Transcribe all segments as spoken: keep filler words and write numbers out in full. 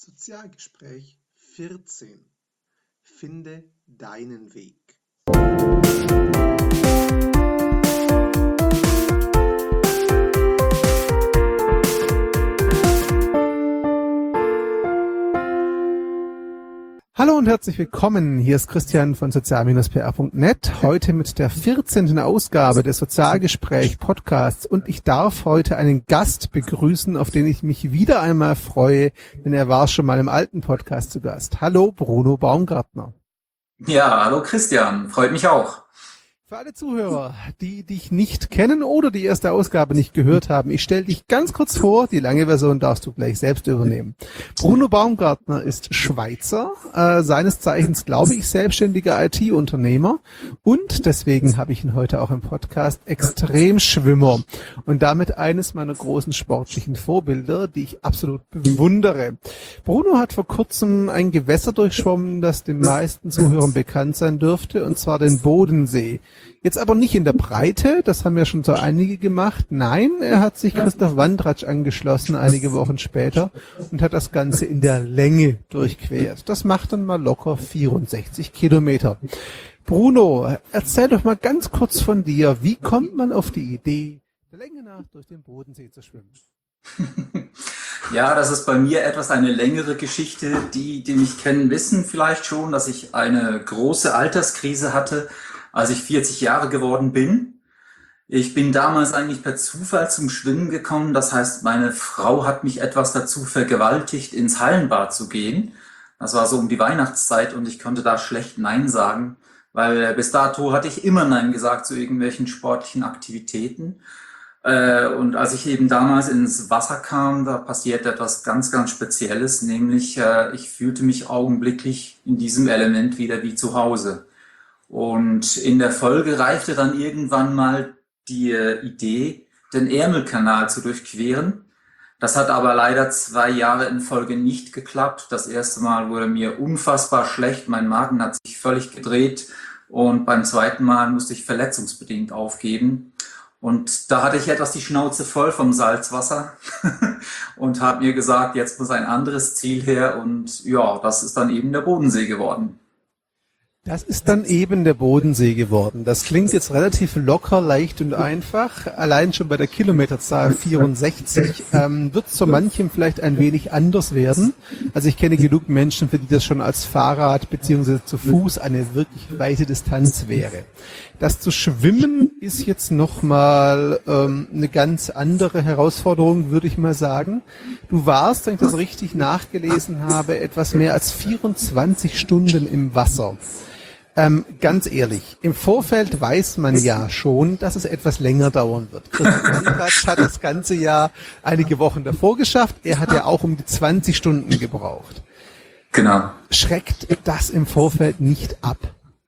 Sozialgespräch vierzehn. Finde deinen Weg. Hallo und herzlich willkommen. Hier ist Christian von sozial Bindestrich p r punkt net. Heute mit der vierzehnten Ausgabe des Sozialgespräch Podcasts. Und ich darf heute einen Gast begrüßen, auf den ich mich wieder einmal freue, denn er war schon mal im alten Podcast zu Gast. Hallo, Bruno Baumgartner. Ja, hallo Christian. Freut mich auch. Für alle Zuhörer, die dich nicht kennen oder die erste Ausgabe nicht gehört haben, ich stelle dich ganz kurz vor, die lange Version darfst du gleich selbst übernehmen. Bruno Baumgartner ist Schweizer, äh, seines Zeichens, glaube ich, selbstständiger I T-Unternehmer und deswegen habe ich ihn heute auch im Podcast Extremschwimmer und damit eines meiner großen sportlichen Vorbilder, die ich absolut bewundere. Bruno hat vor kurzem ein Gewässer durchschwommen, das den meisten Zuhörern bekannt sein dürfte, und zwar den Bodensee. Jetzt aber nicht in der Breite, das haben ja schon so einige gemacht. Nein, er hat sich Christoph Wandratsch angeschlossen, einige Wochen später, und hat das Ganze in der Länge durchquert. Das macht dann mal locker vierundsechzig Kilometer. Bruno, erzähl doch mal ganz kurz von dir. Wie kommt man auf die Idee, der Länge nach durch den Bodensee zu schwimmen? Ja, das ist bei mir etwas eine längere Geschichte. Die, die mich kennen, wissen vielleicht schon, dass ich eine große Alterskrise hatte, als ich vierzig Jahre geworden bin. Ich bin damals eigentlich per Zufall zum Schwimmen gekommen. Das heißt, meine Frau hat mich etwas dazu vergewaltigt, ins Hallenbad zu gehen. Das war so um die Weihnachtszeit und ich konnte da schlecht Nein sagen, weil bis dato hatte ich immer Nein gesagt zu irgendwelchen sportlichen Aktivitäten. Und als ich eben damals ins Wasser kam, da passierte etwas ganz, ganz Spezielles, nämlich ich fühlte mich augenblicklich in diesem Element wieder wie zu Hause. Und in der Folge reichte dann irgendwann mal die Idee, den Ärmelkanal zu durchqueren. Das hat aber leider zwei Jahre in Folge nicht geklappt. Das erste Mal wurde mir unfassbar schlecht, mein Magen hat sich völlig gedreht und beim zweiten Mal musste ich verletzungsbedingt aufgeben. Und da hatte ich etwas die Schnauze voll vom Salzwasser und habe mir gesagt, jetzt muss ein anderes Ziel her, und ja, das ist dann eben der Bodensee geworden. Das ist dann eben der Bodensee geworden. Das klingt jetzt relativ locker, leicht und einfach. Allein schon bei der Kilometerzahl vierundsechzig ähm, wird es zu manchem vielleicht ein wenig anders werden. Also ich kenne genug Menschen, für die das schon als Fahrrad bzw. zu Fuß eine wirklich weite Distanz wäre. Das zu schwimmen ist jetzt nochmal ähm, eine ganz andere Herausforderung, würde ich mal sagen. Du warst, wenn ich das richtig nachgelesen habe, etwas mehr als vierundzwanzig Stunden im Wasser. Ähm, ganz ehrlich, im Vorfeld weiß man ja schon, dass es etwas länger dauern wird. Christoph Wandratsch hat das ganze Jahr einige Wochen davor geschafft. Er hat ja auch um die zwanzig Stunden gebraucht. Genau. Schreckt das im Vorfeld nicht ab?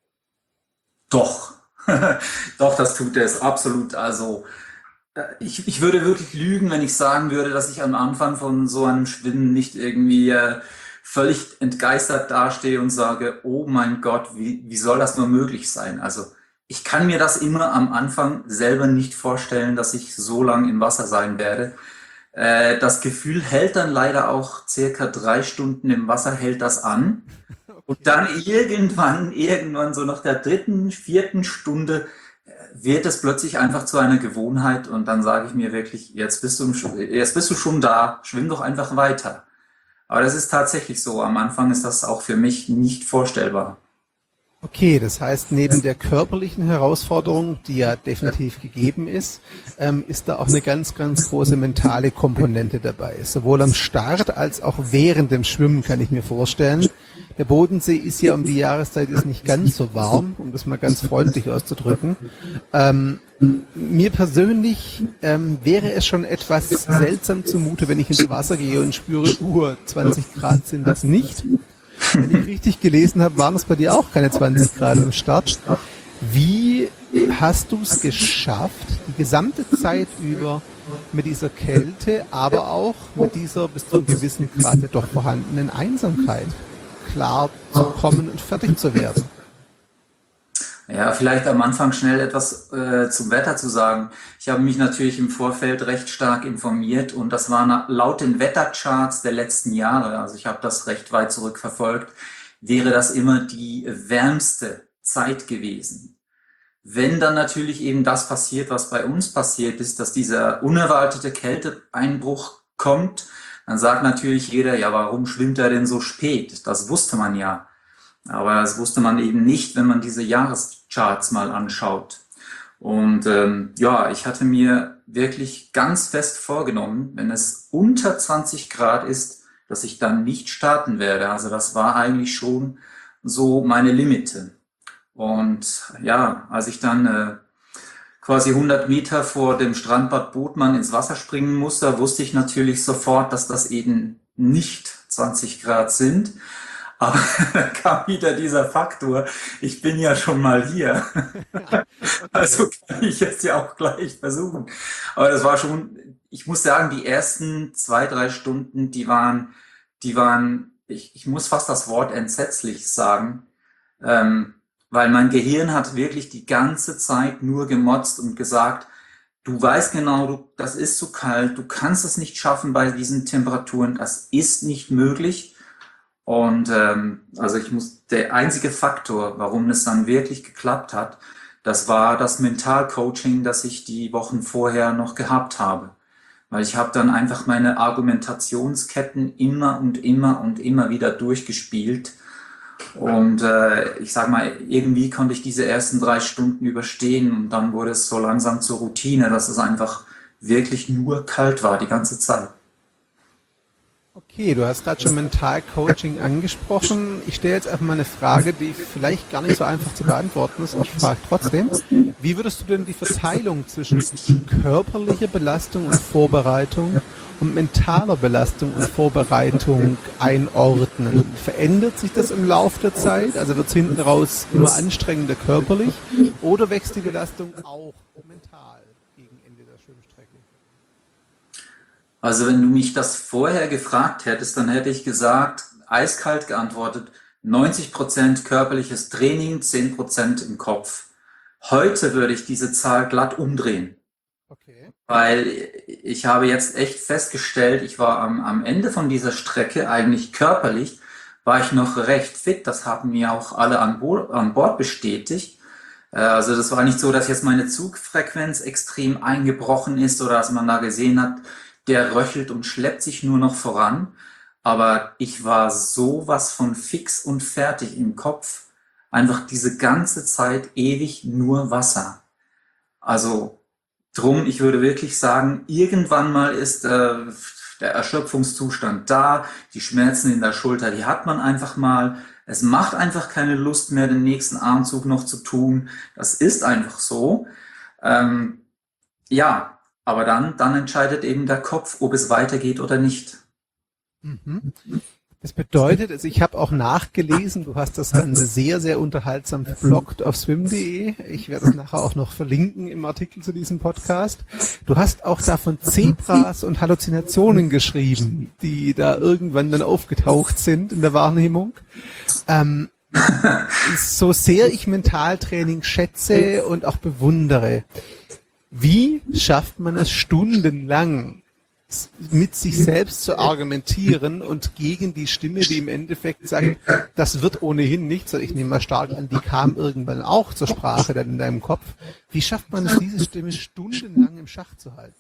Doch. Doch, das tut es absolut. Also ich, ich würde wirklich lügen, wenn ich sagen würde, dass ich am Anfang von so einem Schwimmen nicht irgendwie äh, völlig entgeistert dastehe und sage, oh mein Gott, wie, wie soll das nur möglich sein? Also ich kann mir das immer am Anfang selber nicht vorstellen, dass ich so lange im Wasser sein werde. Äh, das Gefühl hält dann leider auch circa drei Stunden im Wasser, hält das an. Und dann irgendwann, irgendwann so nach der dritten, vierten Stunde wird es plötzlich einfach zu einer Gewohnheit, und dann sage ich mir wirklich, jetzt bist du, jetzt bist du schon da, schwimm doch einfach weiter. Aber das ist tatsächlich so. Am Anfang ist das auch für mich nicht vorstellbar. Okay, das heißt, neben der körperlichen Herausforderung, die ja definitiv gegeben ist, ähm, ist da auch eine ganz, ganz große mentale Komponente dabei. Sowohl am Start als auch während dem Schwimmen, kann ich mir vorstellen. Der Bodensee ist ja um die Jahreszeit ist nicht ganz so warm, um das mal ganz freundlich auszudrücken. Ähm, mir persönlich ähm, wäre es schon etwas seltsam zumute, wenn ich ins Wasser gehe und spüre, uh, zwanzig Grad sind das nicht. Wenn ich richtig gelesen habe, waren es bei dir auch keine zwanzig Grad am Start. Wie hast du es geschafft, die gesamte Zeit über mit dieser Kälte, aber auch mit dieser bis zu einem gewissen Grad doch vorhandenen Einsamkeit klar zu kommen und fertig zu werden? Ja, vielleicht am Anfang schnell etwas äh, zum Wetter zu sagen. Ich habe mich natürlich im Vorfeld recht stark informiert und das war na- laut den Wettercharts der letzten Jahre, also ich habe das recht weit zurückverfolgt, wäre das immer die wärmste Zeit gewesen. Wenn dann natürlich eben das passiert, was bei uns passiert ist, dass dieser unerwartete Kälteeinbruch kommt, dann sagt natürlich jeder, ja, warum schwimmt er denn so spät? Das wusste man ja. Aber das wusste man eben nicht, wenn man diese Jahrescharts mal anschaut. Und ähm, ja, ich hatte mir wirklich ganz fest vorgenommen, wenn es unter zwanzig Grad ist, dass ich dann nicht starten werde. Also das war eigentlich schon so meine Limite. Und ja, als ich dann äh, quasi hundert Meter vor dem Strandbad Bodmann ins Wasser springen musste, wusste ich natürlich sofort, dass das eben nicht zwanzig Grad sind. Aber da kam wieder dieser Faktor, ich bin ja schon mal hier. Also kann ich es ja auch gleich versuchen. Aber das war schon, ich muss sagen, die ersten zwei, drei Stunden, die waren, die waren, ich, ich muss fast das Wort entsetzlich sagen, ähm, weil mein Gehirn hat wirklich die ganze Zeit nur gemotzt und gesagt, du weißt genau, du, das ist zu kalt, du kannst es nicht schaffen bei diesen Temperaturen, das ist nicht möglich. Und ähm, also ich muss, der einzige Faktor, warum es dann wirklich geklappt hat, das war das Mentalcoaching, das ich die Wochen vorher noch gehabt habe. Weil ich habe dann einfach meine Argumentationsketten immer und immer und immer wieder durchgespielt. Und äh, ich sag mal, irgendwie konnte ich diese ersten drei Stunden überstehen und dann wurde es so langsam zur Routine, dass es einfach wirklich nur kalt war die ganze Zeit. Okay, du hast gerade schon Mentalcoaching angesprochen. Ich stelle jetzt einfach mal eine Frage, die vielleicht gar nicht so einfach zu beantworten ist. Ich frage trotzdem, wie würdest du denn die Verteilung zwischen körperlicher Belastung und Vorbereitung und mentaler Belastung und Vorbereitung einordnen? Verändert sich das im Laufe der Zeit? Also wird es hinten raus immer anstrengender körperlich oder wächst die Belastung auch mental gegen Ende der Schwimmstrecke? Also wenn du mich das vorher gefragt hättest, dann hätte ich gesagt, eiskalt geantwortet, neunzig Prozent körperliches Training, zehn Prozent im Kopf. Heute würde ich diese Zahl glatt umdrehen. Okay. Weil ich habe jetzt echt festgestellt, ich war am, am Ende von dieser Strecke eigentlich körperlich, war ich noch recht fit. Das haben mir auch alle an, Bo- an Bord bestätigt. Äh, Also das war nicht so, dass jetzt meine Zugfrequenz extrem eingebrochen ist oder dass man da gesehen hat, der röchelt und schleppt sich nur noch voran. Aber ich war sowas von fix und fertig im Kopf. Einfach diese ganze Zeit ewig nur Wasser. Also drum, ich würde wirklich sagen, irgendwann mal ist äh, der Erschöpfungszustand da, die Schmerzen in der Schulter, die hat man einfach mal. Es macht einfach keine Lust mehr, den nächsten Armzug noch zu tun. Das ist einfach so. Ähm, ja, aber dann, dann entscheidet eben der Kopf, ob es weitergeht oder nicht. Mhm. Das bedeutet, also ich habe auch nachgelesen, du hast das Ganze sehr, sehr unterhaltsam verbloggt auf swim punkt de. Ich werde es nachher auch noch verlinken im Artikel zu diesem Podcast. Du hast auch da von Zebras und Halluzinationen geschrieben, die da irgendwann dann aufgetaucht sind in der Wahrnehmung. Ähm, so sehr ich Mentaltraining schätze und auch bewundere, wie schafft man es stundenlang, mit sich selbst zu argumentieren und gegen die Stimme, die im Endeffekt sagt, das wird ohnehin nichts, ich nehme mal stark an, die kam irgendwann auch zur Sprache dann in deinem Kopf. Wie schafft man es, diese Stimme stundenlang im Schach zu halten?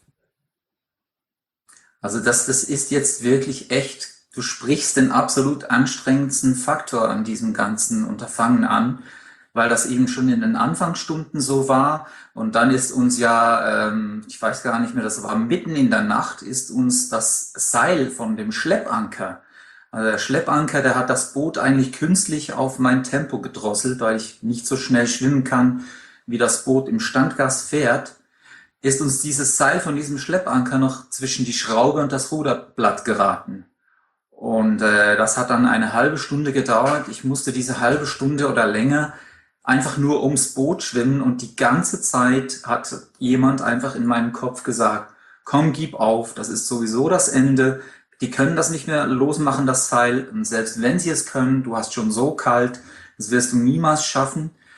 Also das, das ist jetzt wirklich echt, du sprichst den absolut anstrengendsten Faktor an diesem ganzen Unterfangen an, weil das eben schon in den Anfangsstunden so war. Und dann ist uns ja, ähm, ich weiß gar nicht mehr, das war mitten in der Nacht, ist uns das Seil von dem Schleppanker, also der Schleppanker, der hat das Boot eigentlich künstlich auf mein Tempo gedrosselt, weil ich nicht so schnell schwimmen kann, wie das Boot im Standgas fährt, ist uns dieses Seil von diesem Schleppanker noch zwischen die Schraube und das Ruderblatt geraten. Und äh, das hat dann eine halbe Stunde gedauert. Ich musste diese halbe Stunde oder länger einfach nur ums Boot schwimmen und die ganze Zeit hat jemand einfach in meinem Kopf gesagt, komm, gib auf, das ist sowieso das Ende, die können das nicht mehr losmachen, das Seil, und selbst wenn sie es können, du hast schon so kalt, das wirst du niemals schaffen.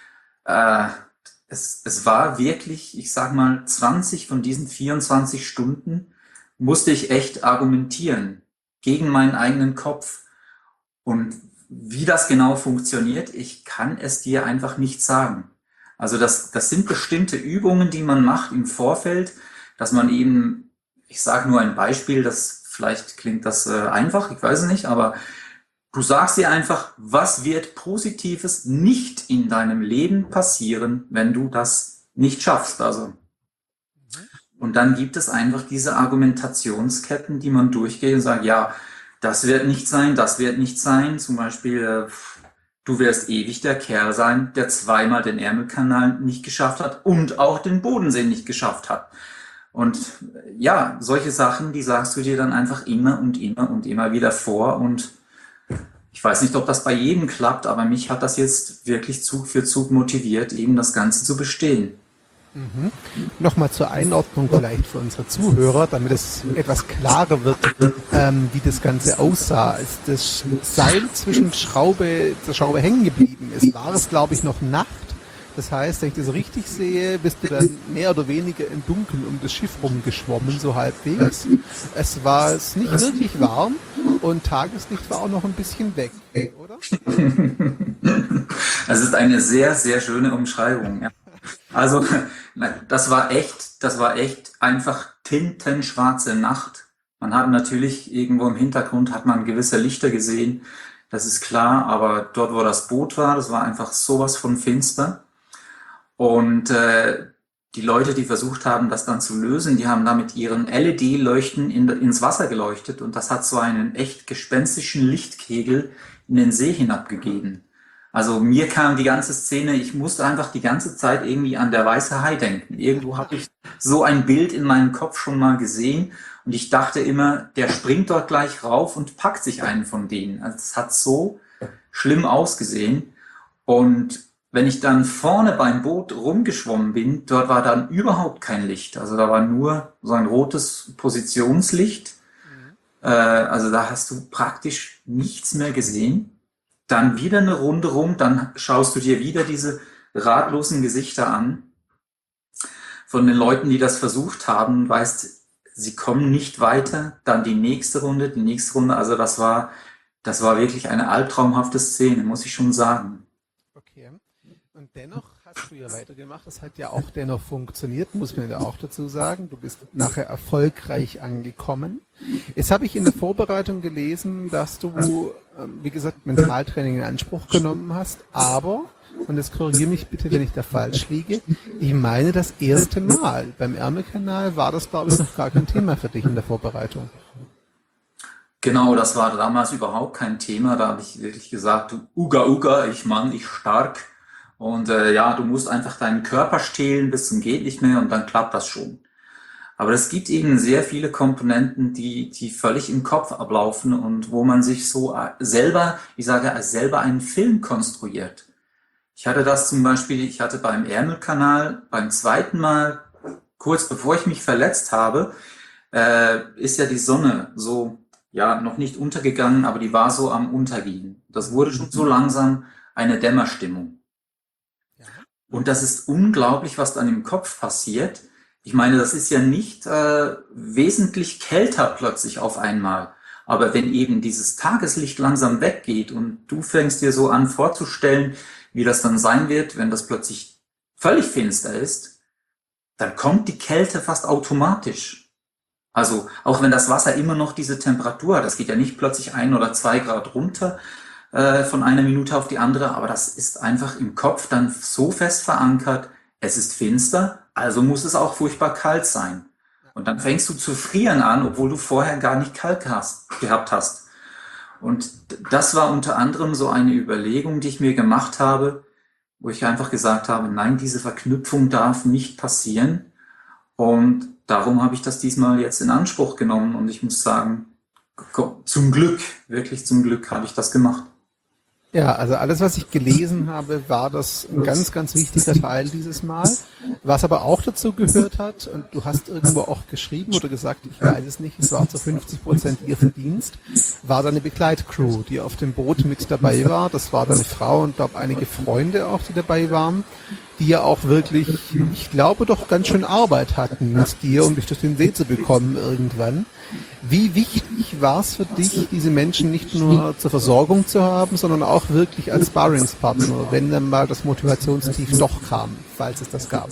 Äh, es, es war wirklich, ich sag mal, zwanzig von diesen vierundzwanzig Stunden musste ich echt argumentieren gegen meinen eigenen Kopf. Und wie das genau funktioniert, ich kann es dir einfach nicht sagen. Also das, das sind bestimmte Übungen, die man macht im Vorfeld, dass man eben, ich sage nur ein Beispiel, das vielleicht klingt das äh, einfach, ich weiß es nicht, aber du sagst dir einfach, was wird Positives nicht in deinem Leben passieren, wenn du das nicht schaffst. Also und dann gibt es einfach diese Argumentationsketten, die man durchgeht und sagt, ja, das wird nicht sein, das wird nicht sein. Zum Beispiel, äh, du wirst ewig der Kerl sein, der zweimal den Ärmelkanal nicht geschafft hat und auch den Bodensee nicht geschafft hat. Und äh, ja, solche Sachen, die sagst du dir dann einfach immer und immer und immer wieder vor. Und ich weiß nicht, ob das bei jedem klappt, aber mich hat das jetzt wirklich Zug für Zug motiviert, eben das Ganze zu bestehen. Mhm. Nochmal zur Einordnung vielleicht für unsere Zuhörer, damit es etwas klarer wird, ähm, wie das Ganze aussah. Als das Seil zwischen Schraube, der Schraube hängen geblieben ist, war es, glaube ich, noch Nacht. Das heißt, wenn ich das richtig sehe, bist du dann mehr oder weniger im Dunkeln um das Schiff rumgeschwommen, so halbwegs. Es war es nicht wirklich warm und Tageslicht war auch noch ein bisschen weg, oder? Das ist eine sehr, sehr schöne Umschreibung, ja. Also, das war echt, das war echt einfach tintenschwarze Nacht. Man hat natürlich irgendwo im Hintergrund hat man gewisse Lichter gesehen, das ist klar, aber dort, wo das Boot war, das war einfach sowas von finster. Und äh, die Leute, die versucht haben, das dann zu lösen, die haben da mit ihren L E D-Leuchten in, ins Wasser geleuchtet und das hat so einen echt gespenstischen Lichtkegel in den See hinabgegeben. Also mir kam die ganze Szene, ich musste einfach die ganze Zeit irgendwie an der weiße Hai denken. Irgendwo habe ich so ein Bild in meinem Kopf schon mal gesehen und ich dachte immer, der springt dort gleich rauf und packt sich einen von denen. Also es hat so schlimm ausgesehen. Und wenn ich dann vorne beim Boot rumgeschwommen bin, dort war dann überhaupt kein Licht. Also da war nur so ein rotes Positionslicht. Mhm. Äh, also da hast du praktisch nichts mehr gesehen. Dann wieder eine Runde rum, dann schaust du dir wieder diese ratlosen Gesichter an von den Leuten, die das versucht haben, weißt, sie kommen nicht weiter, dann die nächste Runde, die nächste Runde, also das war, das war wirklich eine albtraumhafte Szene, muss ich schon sagen. Okay, und dennoch hast du ja weitergemacht, das hat ja auch dennoch funktioniert, muss man ja auch dazu sagen, du bist nachher erfolgreich angekommen. Jetzt habe ich in der Vorbereitung gelesen, dass du, wie gesagt, Mentaltraining in Anspruch genommen hast, aber, und jetzt korrigiere mich bitte, wenn ich da falsch liege, ich meine, das erste Mal beim Ärmelkanal war das, glaube ich, noch gar kein Thema für dich in der Vorbereitung. Genau, das war damals überhaupt kein Thema, da habe ich wirklich gesagt, du Uga Uga, ich Mann, ich stark. Und äh, ja, du musst einfach deinen Körper stehlen bis zum geht nicht mehr und dann klappt das schon. Aber es gibt eben sehr viele Komponenten, die die völlig im Kopf ablaufen und wo man sich so selber, ich sage, als selber einen Film konstruiert. Ich hatte das zum Beispiel, ich hatte beim Ärmelkanal beim zweiten Mal, kurz bevor ich mich verletzt habe, äh, ist ja die Sonne so, ja, noch nicht untergegangen, aber die war so am Untergehen. Das wurde schon so langsam eine Dämmerstimmung. Und das ist unglaublich, was dann im Kopf passiert. Ich meine, das ist ja nicht äh, wesentlich kälter plötzlich auf einmal. Aber wenn eben dieses Tageslicht langsam weggeht und du fängst dir so an vorzustellen, wie das dann sein wird, wenn das plötzlich völlig finster ist, dann kommt die Kälte fast automatisch. Also auch wenn das Wasser immer noch diese Temperatur hat, das geht ja nicht plötzlich ein oder zwei Grad runter, von einer Minute auf die andere, aber das ist einfach im Kopf dann so fest verankert, es ist finster, also muss es auch furchtbar kalt sein. Und dann fängst du zu frieren an, obwohl du vorher gar nicht kalt hast, gehabt hast. Und das war unter anderem so eine Überlegung, die ich mir gemacht habe, wo ich einfach gesagt habe, nein, diese Verknüpfung darf nicht passieren. Und darum habe ich das diesmal jetzt in Anspruch genommen und ich muss sagen, zum Glück, wirklich zum Glück habe ich das gemacht. Ja, also alles, was ich gelesen habe, war das ein ganz, ganz wichtiger Teil dieses Mal. Was aber auch dazu gehört hat, und du hast irgendwo auch geschrieben oder gesagt, ich weiß es nicht, es war zu fünfzig Prozent ihr Verdienst, war deine Begleitcrew, die auf dem Boot mit dabei war. Das war deine Frau und glaube einige Freunde auch, die dabei waren, die ja auch wirklich, ich glaube, doch ganz schön Arbeit hatten mit dir, um dich durch den See zu bekommen irgendwann. Wie wichtig war es für dich, diese Menschen nicht nur zur Versorgung zu haben, sondern auch wirklich als Sparringspartner, wenn dann mal das Motivationstief doch kam, falls es das gab?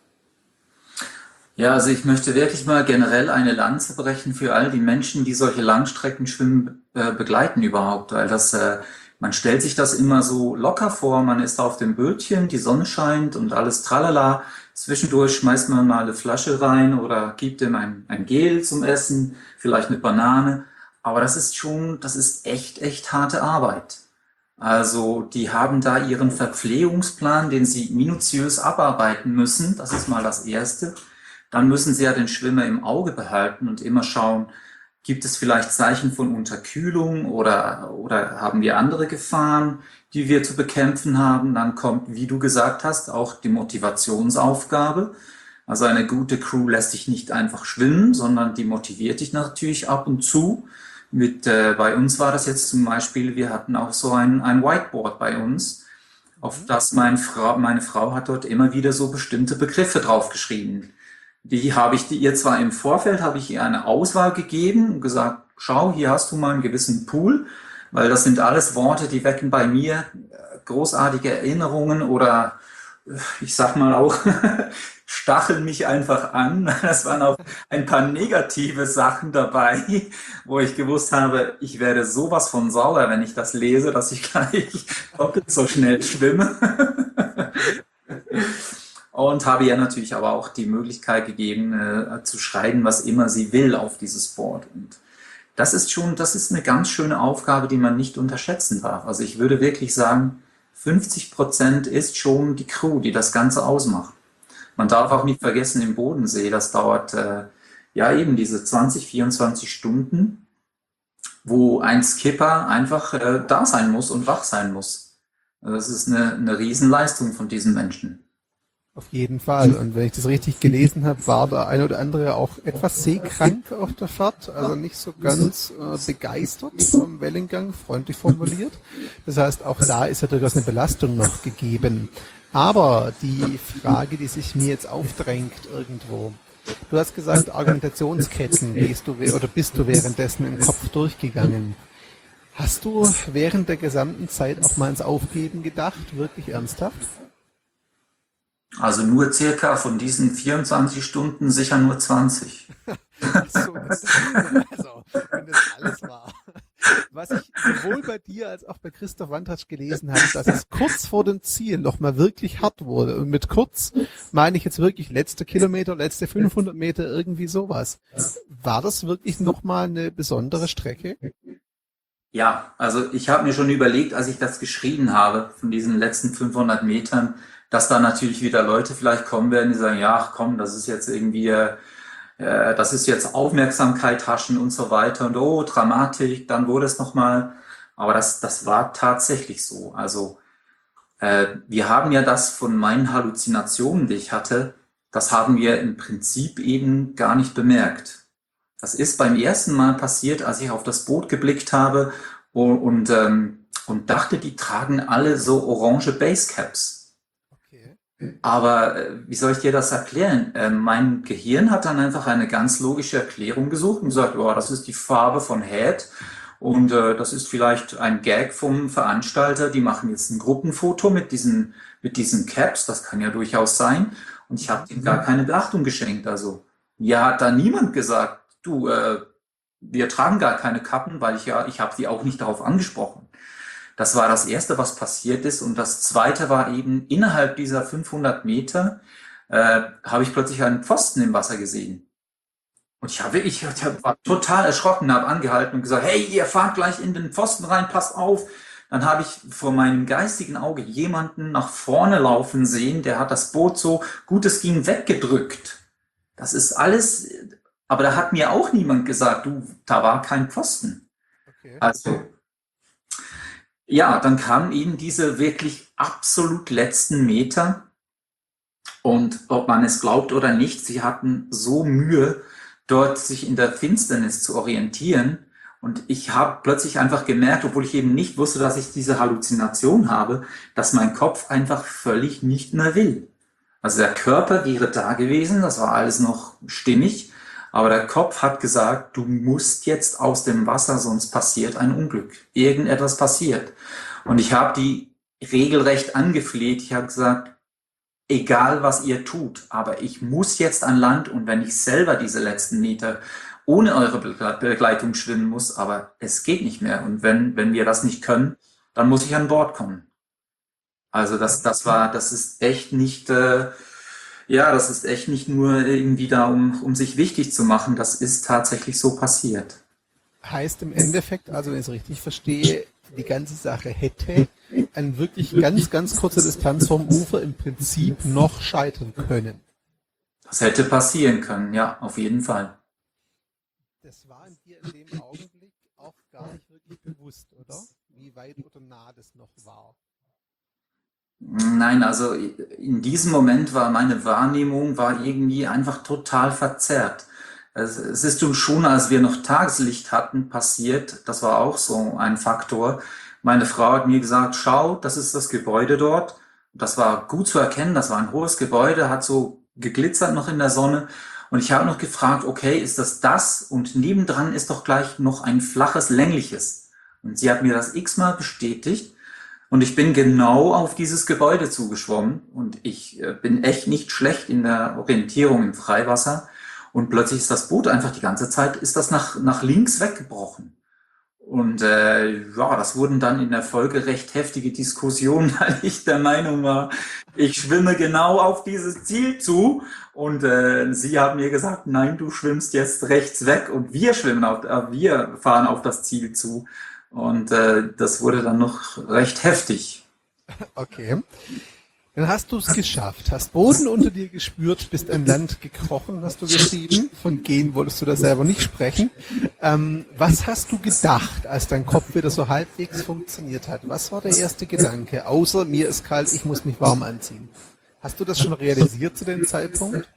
Ja, also ich möchte wirklich mal generell eine Lanze brechen für all die Menschen, die solche Langstreckenschwimmen äh, begleiten überhaupt, weil das, äh, man stellt sich das immer so locker vor, man ist auf dem Bötchen, die Sonne scheint und alles tralala. Zwischendurch schmeißt man mal eine Flasche rein oder gibt ihm ein, ein Gel zum Essen, vielleicht eine Banane. Aber das ist schon, das ist echt, echt harte Arbeit. Also die haben da ihren Verpflegungsplan, den sie minutiös abarbeiten müssen. Das ist mal das Erste. Dann müssen sie ja den Schwimmer im Auge behalten und immer schauen, gibt es vielleicht Zeichen von Unterkühlung oder, oder haben wir andere Gefahren, die wir zu bekämpfen haben. Dann kommt, wie du gesagt hast, auch die Motivationsaufgabe. Also eine gute Crew lässt dich nicht einfach schwimmen, sondern die motiviert dich natürlich ab und zu. Mit, äh, bei uns war das jetzt zum Beispiel, wir hatten auch so ein, ein Whiteboard bei uns, auf das meine Frau, meine Frau hat dort immer wieder so bestimmte Begriffe draufgeschrieben. Die habe ich ihr zwar im Vorfeld, habe ich ihr eine Auswahl gegeben und gesagt, schau, hier hast du mal einen gewissen Pool, weil das sind alles Worte, die wecken bei mir großartige Erinnerungen oder ich sag mal auch, stacheln mich einfach an. Das waren auch ein paar negative Sachen dabei, wo ich gewusst habe, ich werde sowas von sauer, wenn ich das lese, dass ich gleich doppelt so schnell schwimme. Und habe ihr natürlich aber auch die Möglichkeit gegeben, äh, zu schreiben, was immer sie will auf dieses Board. Und das ist schon, das ist eine ganz schöne Aufgabe, die man nicht unterschätzen darf. Also ich würde wirklich sagen, fünfzig Prozent ist schon die Crew, die das Ganze ausmacht. Man darf auch nicht vergessen, im Bodensee, das dauert äh, ja eben diese zwanzig, vierundzwanzig Stunden, wo ein Skipper einfach äh, da sein muss und wach sein muss. Also das ist eine, eine Riesenleistung von diesen Menschen. Auf jeden Fall. Und wenn ich das richtig gelesen habe, war der eine oder andere auch etwas seekrank auf der Fahrt, also nicht so ganz äh, begeistert vom Wellengang, freundlich formuliert. Das heißt, auch da ist ja durchaus eine Belastung noch gegeben. Aber die Frage, die sich mir jetzt aufdrängt irgendwo, du hast gesagt, Argumentationsketten gehst du oder bist du währenddessen im Kopf durchgegangen. Hast du während der gesamten Zeit auch mal ans Aufgeben gedacht, wirklich ernsthaft? Also nur circa von diesen vierundzwanzig Stunden sicher nur zwanzig. So, das also, wenn das alles war. Was ich sowohl bei dir als auch bei Christoph Wandratsch gelesen habe, dass es kurz vor dem Ziel noch mal wirklich hart wurde. Und mit kurz meine ich jetzt wirklich letzte Kilometer, letzte fünfhundert Meter, irgendwie sowas. War das wirklich noch mal eine besondere Strecke? Ja, also ich habe mir schon überlegt, als ich das geschrieben habe, von diesen letzten fünfhundert Metern, dass da natürlich wieder Leute vielleicht kommen werden, die sagen, ja, ach komm, das ist jetzt irgendwie, äh, das ist jetzt Aufmerksamkeit haschen und so weiter und oh, Dramatik, dann wurde es nochmal. Aber das, das war tatsächlich so. Also äh, wir haben ja das von meinen Halluzinationen, die ich hatte, das haben wir im Prinzip eben gar nicht bemerkt. Das ist beim ersten Mal passiert, als ich auf das Boot geblickt habe und, und, ähm, und dachte, die tragen alle so orange Basecaps. Aber äh, wie soll ich dir das erklären? Äh, mein Gehirn hat dann einfach eine ganz logische Erklärung gesucht und gesagt, oh, das ist die Farbe von Head und äh, das ist vielleicht ein Gag vom Veranstalter, die machen jetzt ein Gruppenfoto mit diesen, mit diesen Caps, das kann ja durchaus sein. Und ich habe denen gar keine Beachtung geschenkt. Also mir hat da niemand gesagt, du, äh, wir tragen gar keine Kappen, weil ich ja, ich habe sie auch nicht darauf angesprochen. Das war das Erste, was passiert ist. Und das Zweite war eben, innerhalb dieser fünfhundert Meter äh, habe ich plötzlich einen Pfosten im Wasser gesehen. Und ich, habe, ich, ich war total erschrocken, habe angehalten und gesagt, hey, ihr fahrt gleich in den Pfosten rein, passt auf. Dann habe ich vor meinem geistigen Auge jemanden nach vorne laufen sehen, der hat das Boot so gut es ging weggedrückt. Das ist alles, aber da hat mir auch niemand gesagt, du, da war kein Pfosten. Okay. Also Ja, dann kamen eben diese wirklich absolut letzten Meter. Und ob man es glaubt oder nicht, sie hatten so Mühe, dort sich in der Finsternis zu orientieren. Und ich habe plötzlich einfach gemerkt, obwohl ich eben nicht wusste, dass ich diese Halluzination habe, dass mein Kopf einfach völlig nicht mehr will. Also der Körper wäre da gewesen, das war alles noch stimmig, aber der Kopf hat gesagt, du musst jetzt aus dem Wasser, sonst passiert ein Unglück. Irgendetwas passiert. Und ich habe die regelrecht angefleht. Ich habe gesagt, egal was ihr tut, aber ich muss jetzt an Land, und wenn ich selber diese letzten Meter ohne eure Begleitung schwimmen muss, aber es geht nicht mehr. Und wenn, wenn wir das nicht können, dann muss ich an Bord kommen. Also das, das war, das ist echt nicht, äh, ja, das ist echt nicht nur irgendwie da, um, um sich wichtig zu machen. Das ist tatsächlich so passiert. Heißt im Endeffekt, also wenn ich es richtig verstehe, die ganze Sache hätte an wirklich ganz, ganz kurzer Distanz vom Ufer im Prinzip noch scheitern können. Das hätte passieren können, ja, auf jeden Fall. Das war in dir in dem Augenblick auch gar nicht wirklich bewusst, oder? Wie weit oder nah das noch war? Nein, also in diesem Moment war meine Wahrnehmung war irgendwie einfach total verzerrt. Es es ist uns schon, als wir noch Tageslicht hatten, passiert, das war auch so ein Faktor. Meine Frau hat mir gesagt, schau, das ist das Gebäude dort. Das war gut zu erkennen, das war ein hohes Gebäude, hat so geglitzert noch in der Sonne. Und ich habe noch gefragt, okay, ist das das? Und nebendran ist doch gleich noch ein flaches, längliches. Und sie hat mir das x-mal bestätigt. Und ich bin genau auf dieses Gebäude zugeschwommen. Und ich äh, bin echt nicht schlecht in der Orientierung im Freiwasser. Und plötzlich ist das Boot einfach die ganze Zeit, ist das nach, nach links weggebrochen. Und äh, ja, das wurden dann in der Folge recht heftige Diskussionen, weil ich der Meinung war, ich schwimme genau auf dieses Ziel zu. Und äh, sie haben mir gesagt, nein, du schwimmst jetzt rechts weg und wir schwimmen auf, äh, wir fahren auf das Ziel zu. Und äh, das wurde dann noch recht heftig. Okay. Dann hast du es geschafft, hast Boden unter dir gespürt, bist an Land gekrochen, hast du geschrieben. Von gehen wolltest du da selber nicht sprechen. Ähm, was hast du gedacht, als dein Kopf wieder so halbwegs funktioniert hat? Was war der erste Gedanke? Außer mir ist kalt, ich muss mich warm anziehen. Hast du das schon realisiert zu dem Zeitpunkt?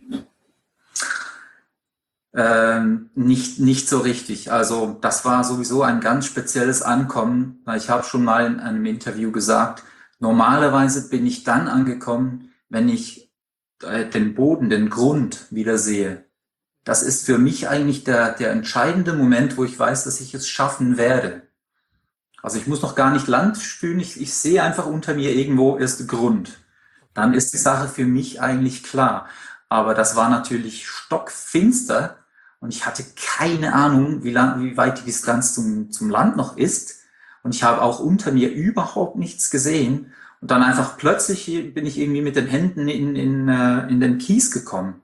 Ähm, nicht, nicht so richtig. Also das war sowieso ein ganz spezielles Ankommen. Ich habe schon mal in einem Interview gesagt, normalerweise bin ich dann angekommen, wenn ich äh, den Boden, den Grund wieder sehe. Das ist für mich eigentlich der, der entscheidende Moment, wo ich weiß, dass ich es schaffen werde. Also ich muss noch gar nicht Land spüren, ich, ich sehe einfach unter mir irgendwo ist Grund. Dann ist die Sache für mich eigentlich klar. Aber das war natürlich stockfinster und ich hatte keine Ahnung, wie, lang, wie weit die Distanz zum, zum Land noch ist. Und ich habe auch unter mir überhaupt nichts gesehen. Und dann einfach plötzlich bin ich irgendwie mit den Händen in, in, in den Kies gekommen.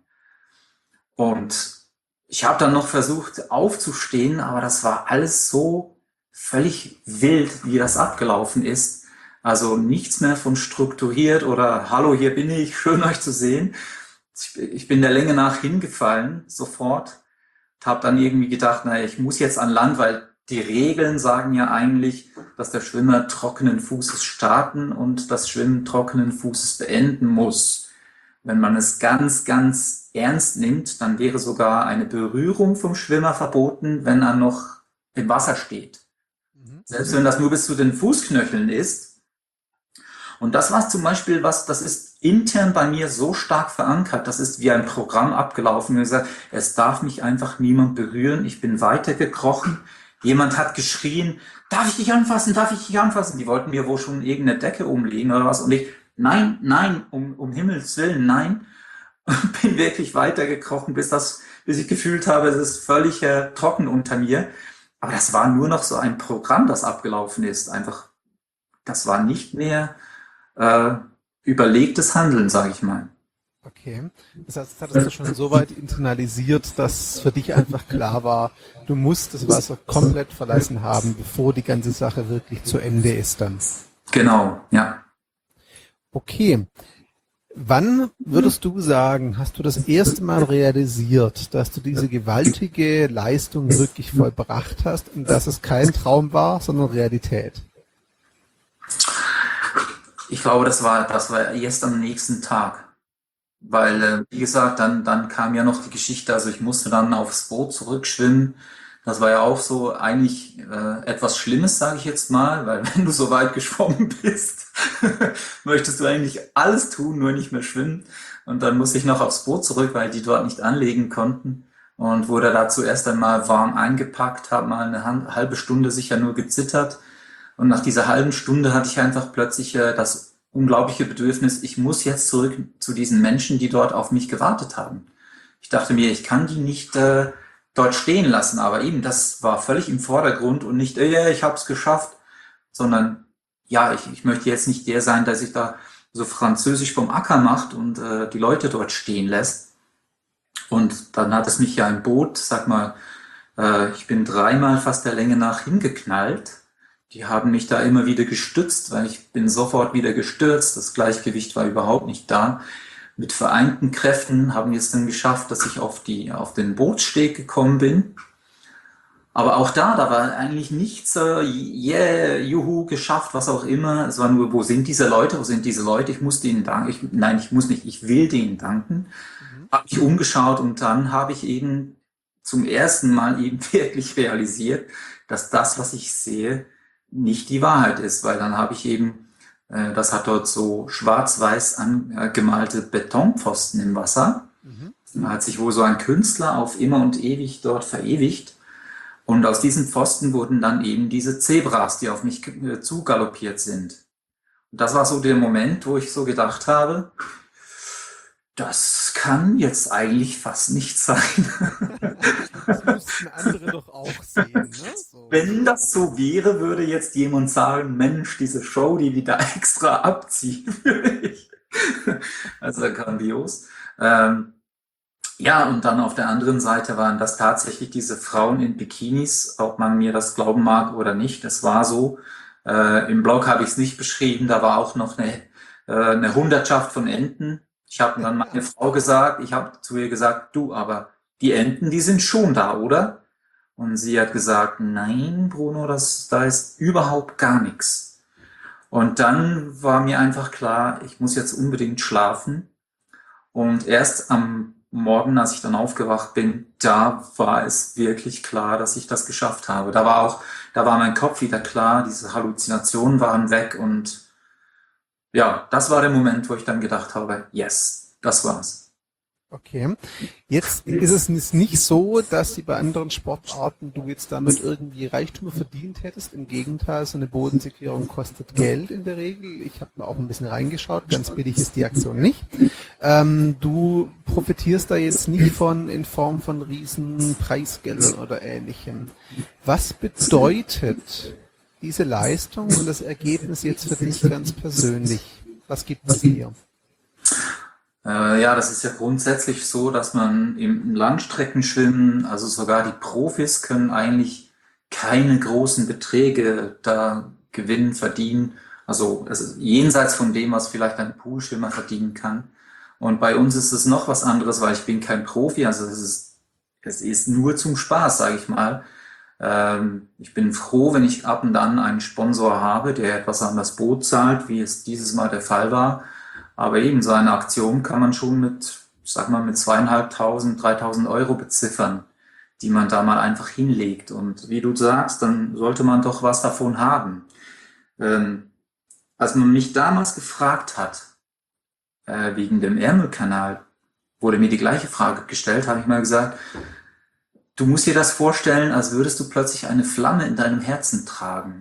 Und ich habe dann noch versucht aufzustehen, aber das war alles so völlig wild, wie das abgelaufen ist. Also nichts mehr von strukturiert oder hallo, hier bin ich, schön euch zu sehen. Ich bin der Länge nach hingefallen, sofort. Habe dann irgendwie gedacht, naja, ich muss jetzt an Land, weil die Regeln sagen ja eigentlich, dass der Schwimmer trockenen Fußes starten und das Schwimmen trockenen Fußes beenden muss. Wenn man es ganz, ganz ernst nimmt, dann wäre sogar eine Berührung vom Schwimmer verboten, wenn er noch im Wasser steht. Mhm. Selbst wenn das nur bis zu den Fußknöcheln ist. Und das war zum Beispiel was, das ist intern bei mir so stark verankert, das ist wie ein Programm abgelaufen. Ich habe gesagt, es darf mich einfach niemand berühren, ich bin weitergekrochen. Jemand hat geschrien, darf ich dich anfassen, darf ich dich anfassen? Die wollten mir wohl schon irgendeine Decke umlegen oder was. Und ich, nein, nein, um, um Himmels Willen, nein. Und bin wirklich weitergekrochen, bis das, bis ich gefühlt habe, es ist völlig äh, trocken unter mir. Aber das war nur noch so ein Programm, das abgelaufen ist. Einfach, das war nicht mehr äh, überlegtes Handeln, sage ich mal. Okay, das heißt, das hattest du schon so weit internalisiert, dass für dich einfach klar war, du musst das Wasser komplett verlassen haben, bevor die ganze Sache wirklich zu Ende ist dann. Genau, ja. Okay, wann würdest du sagen, hast du das erste Mal realisiert, dass du diese gewaltige Leistung wirklich vollbracht hast und dass es kein Traum war, sondern Realität? Ich glaube, das war, das war erst am nächsten Tag. Weil, äh, wie gesagt, dann, dann kam ja noch die Geschichte, also ich musste dann aufs Boot zurückschwimmen. Das war ja auch so eigentlich äh, etwas Schlimmes, sage ich jetzt mal, weil wenn du so weit geschwommen bist, möchtest du eigentlich alles tun, nur nicht mehr schwimmen. Und dann musste ich noch aufs Boot zurück, weil die dort nicht anlegen konnten. Und wurde da zuerst einmal warm eingepackt, habe mal eine han- halbe Stunde sicher nur gezittert. Und nach dieser halben Stunde hatte ich einfach plötzlich äh, das unglaubliche Bedürfnis, ich muss jetzt zurück zu diesen Menschen, die dort auf mich gewartet haben. Ich dachte mir, ich kann die nicht äh, dort stehen lassen, aber eben, das war völlig im Vordergrund und nicht, äh, ja, ich habe es geschafft, sondern ja, ich, ich möchte jetzt nicht der sein, der sich da so französisch vom Acker macht und äh, die Leute dort stehen lässt. Und dann hat es mich ja im Boot, sag mal, äh, ich bin dreimal fast der Länge nach hingeknallt. Die haben mich da immer wieder gestützt, weil ich bin sofort wieder gestürzt. Das Gleichgewicht war überhaupt nicht da. Mit vereinten Kräften haben wir es dann geschafft, dass ich auf die, auf den Bootssteg gekommen bin. Aber auch da, da war eigentlich nichts, äh, yeah, juhu, geschafft, was auch immer. Es war nur, wo sind diese Leute, wo sind diese Leute? Ich muss denen danken. Ich, nein, ich muss nicht, ich will denen danken. Mhm. Habe mich umgeschaut und dann habe ich eben zum ersten Mal eben wirklich realisiert, dass das, was ich sehe, nicht die Wahrheit ist, weil dann habe ich eben, äh, das hat dort so schwarz-weiß angemalte Betonpfosten im Wasser. Mhm. Da hat sich wohl so ein Künstler auf immer und ewig dort verewigt. Und aus diesen Pfosten wurden dann eben diese Zebras, die auf mich äh, zugaloppiert sind. Und das war so der Moment, wo ich so gedacht habe, das kann jetzt eigentlich fast nicht sein. Das müssten andere doch auch sehen, ne? So. Wenn das so wäre, würde jetzt jemand sagen, Mensch, diese Show, die die da extra abziehen. Also grandios. Ähm, ja, und dann auf der anderen Seite waren das tatsächlich diese Frauen in Bikinis, ob man mir das glauben mag oder nicht. Es war so. Äh, im Blog habe ich es nicht beschrieben, da war auch noch eine, äh, eine Hundertschaft von Enten. Ich habe dann meine Frau gesagt, ich habe zu ihr gesagt, du, aber die Enten, die sind schon da, oder? Und sie hat gesagt, nein, Bruno, das, da ist überhaupt gar nichts. Und dann war mir einfach klar, ich muss jetzt unbedingt schlafen. Und erst am Morgen, als ich dann aufgewacht bin, da war es wirklich klar, dass ich das geschafft habe. Da war auch, da war mein Kopf wieder klar, diese Halluzinationen waren weg und ja, das war der Moment, wo ich dann gedacht habe, yes, das war's. Okay. Jetzt ist es nicht so, dass die bei anderen Sportarten du jetzt damit irgendwie Reichtum verdient hättest. Im Gegenteil, so eine Bodensicherung kostet Geld in der Regel. Ich habe mir auch ein bisschen reingeschaut. Ganz billig ist die Aktion nicht. Ähm, du profitierst da jetzt nicht von in Form von riesen Preisgeldern oder Ähnlichem. Was bedeutet diese Leistung und das Ergebnis jetzt für dich ganz persönlich? Was gibt es dir? Äh, ja, das ist ja grundsätzlich so, dass man im Langstreckenschwimmen, also sogar die Profis können eigentlich keine großen Beträge da gewinnen, verdienen. Also, also jenseits von dem, was vielleicht ein Poolschwimmer verdienen kann. Und bei uns ist es noch was anderes, weil ich bin kein Profi, also es ist, es ist nur zum Spaß, sage ich mal. Ähm, ich bin froh, wenn ich ab und an einen Sponsor habe, der etwas an das Boot zahlt, wie es dieses Mal der Fall war. Aber eben so eine Aktion kann man schon mit, sag mal, mit zweieinhalbtausend, dreitausend Euro beziffern, die man da mal einfach hinlegt. Und wie du sagst, dann sollte man doch was davon haben. Ähm, als man mich damals gefragt hat, äh, wegen dem Ärmelkanal, wurde mir die gleiche Frage gestellt, habe ich mal gesagt, du musst dir das vorstellen, als würdest du plötzlich eine Flamme in deinem Herzen tragen.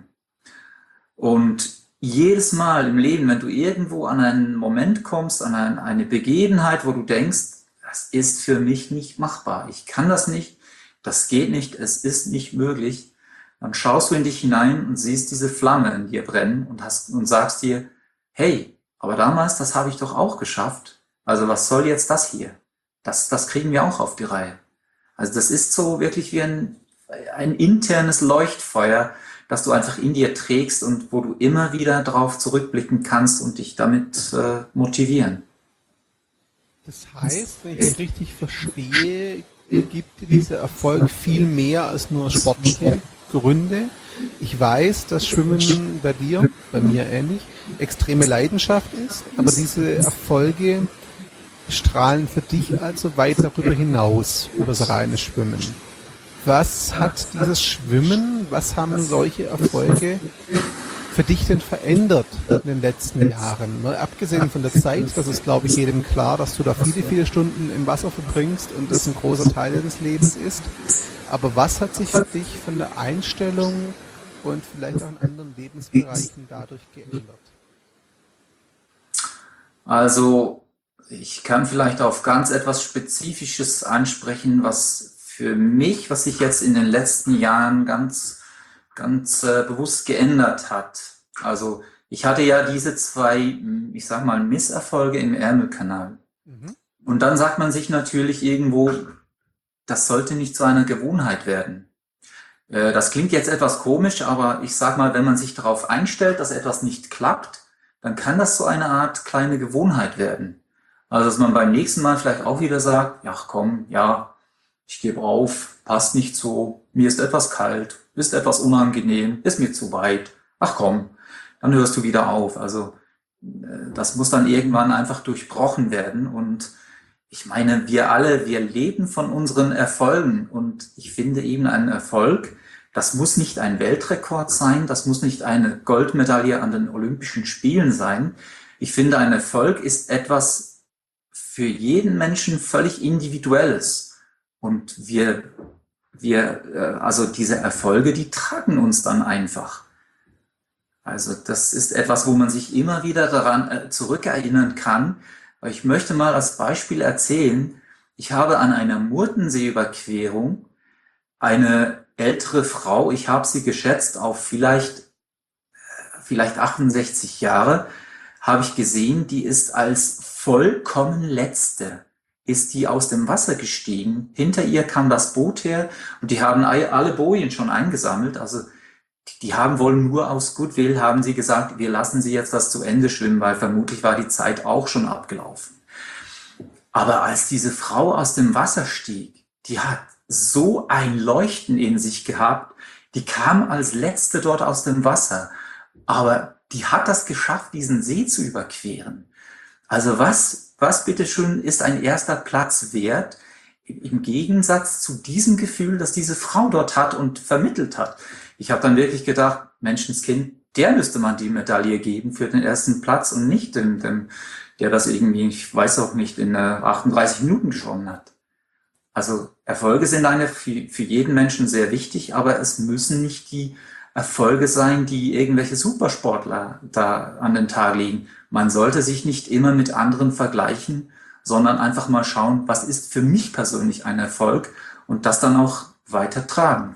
Und jedes Mal im Leben, wenn du irgendwo an einen Moment kommst, an ein, eine Begebenheit, wo du denkst, das ist für mich nicht machbar, ich kann das nicht, das geht nicht, es ist nicht möglich, dann schaust du in dich hinein und siehst diese Flamme in dir brennen und, hast, und sagst dir, hey, aber damals, das habe ich doch auch geschafft, also was soll jetzt das hier? Das, das kriegen wir auch auf die Reihe. Also das ist so wirklich wie ein, ein internes Leuchtfeuer, das du einfach in dir trägst und wo du immer wieder drauf zurückblicken kannst und dich damit äh, motivieren. Das heißt, wenn ich es richtig verstehe, gibt dir dieser Erfolg viel mehr als nur Sportspiel? Gründe. Ich weiß, dass Schwimmen bei dir, bei mir ähnlich, extreme Leidenschaft ist, aber diese Erfolge strahlen für dich also weit darüber hinaus, über das reine Schwimmen. Was hat dieses Schwimmen, was haben solche Erfolge für dich denn verändert in den letzten Jahren? Mal abgesehen von der Zeit, das ist, glaube ich, jedem klar, dass du da viele, viele Stunden im Wasser verbringst und das ein großer Teil deines Lebens ist. Aber was hat sich für dich von der Einstellung und vielleicht auch in anderen Lebensbereichen dadurch geändert? Also, ich kann vielleicht auf ganz etwas Spezifisches ansprechen, was für mich, was sich jetzt in den letzten Jahren ganz, ganz äh, bewusst geändert hat. Also, ich hatte ja diese zwei, ich sag mal, Misserfolge im Ärmelkanal. Mhm. Und dann sagt man sich natürlich irgendwo, das sollte nicht zu einer Gewohnheit werden. Äh, das klingt jetzt etwas komisch, aber ich sag mal, wenn man sich darauf einstellt, dass etwas nicht klappt, dann kann das so eine Art kleine Gewohnheit werden. Also, dass man beim nächsten Mal vielleicht auch wieder sagt, ja komm, ja, ich gebe auf, passt nicht so, mir ist etwas kalt, ist etwas unangenehm, ist mir zu weit, ach komm, dann hörst du wieder auf. Also das muss dann irgendwann einfach durchbrochen werden und ich meine, wir alle, wir leben von unseren Erfolgen und ich finde eben ein Erfolg, das muss nicht ein Weltrekord sein, das muss nicht eine Goldmedaille an den Olympischen Spielen sein. Ich finde, ein Erfolg ist etwas für jeden Menschen völlig Individuelles. Und wir, wir, also diese Erfolge, die tragen uns dann einfach. Also das ist etwas, wo man sich immer wieder daran zurückerinnern kann. Aber ich möchte mal als Beispiel erzählen, ich habe an einer Murtenseeüberquerung eine ältere Frau, ich habe sie geschätzt auf vielleicht, vielleicht achtundsechzig Jahre, habe ich gesehen, die ist als vollkommen Letzte, ist die aus dem Wasser gestiegen. Hinter ihr kam das Boot her und die haben alle Bojen schon eingesammelt. Also die haben wohl nur aus Goodwill, haben sie gesagt, wir lassen sie jetzt das zu Ende schwimmen, weil vermutlich war die Zeit auch schon abgelaufen. Aber als diese Frau aus dem Wasser stieg, die hat so ein Leuchten in sich gehabt, die kam als Letzte dort aus dem Wasser. Aber die hat das geschafft, diesen See zu überqueren. Also was, was bitteschön ist ein erster Platz wert, im Gegensatz zu diesem Gefühl, das diese Frau dort hat und vermittelt hat. Ich habe dann wirklich gedacht, Menschenskind, der müsste man die Medaille geben für den ersten Platz und nicht dem, dem der das irgendwie, ich weiß auch nicht, in achtunddreißig Minuten geschwommen hat. Also Erfolge sind eine für, für jeden Menschen sehr wichtig, aber es müssen nicht die Erfolge sein, die irgendwelche Supersportler da an den Tag legen. Man sollte sich nicht immer mit anderen vergleichen, sondern einfach mal schauen, was ist für mich persönlich ein Erfolg und das dann auch weiter tragen.